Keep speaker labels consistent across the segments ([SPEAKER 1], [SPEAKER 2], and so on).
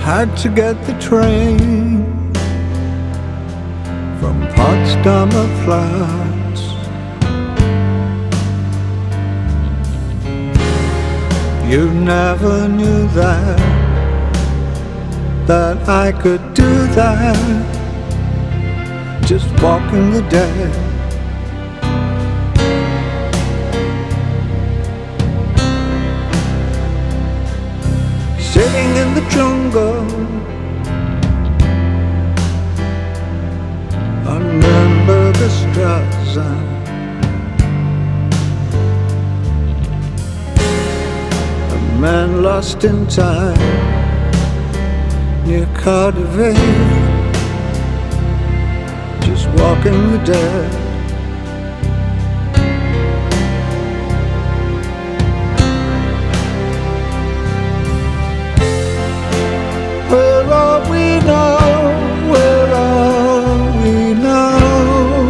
[SPEAKER 1] had to get the train from Potsdamer Platz. You never knew that I could do that, just walking the dead. Sitting in the jungle on Nürnberger Straße, a man lost in time near Cardiff, just walking the dead. Where are we now? Where are we now?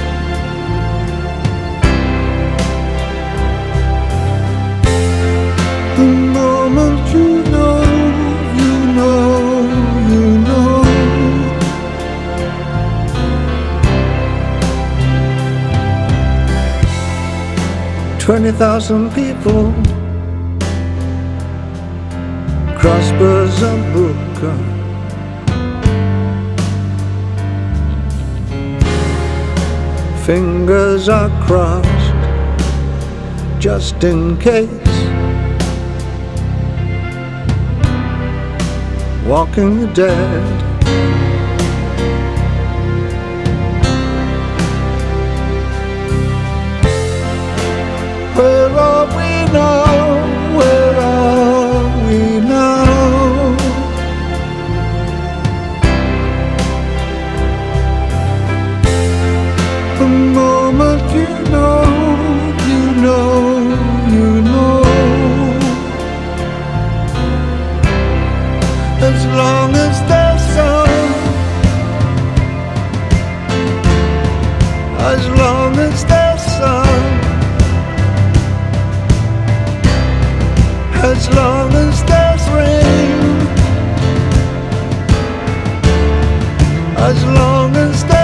[SPEAKER 1] The moment you know, you know, you know. 20,000 people cross Berzabuka, fingers are crossed just in case, walking the dead. Where are we now? Where are we now? The moment you know, you know, you know. As long as there's sun, as long as there's sun, as long as there's rain, as long as there's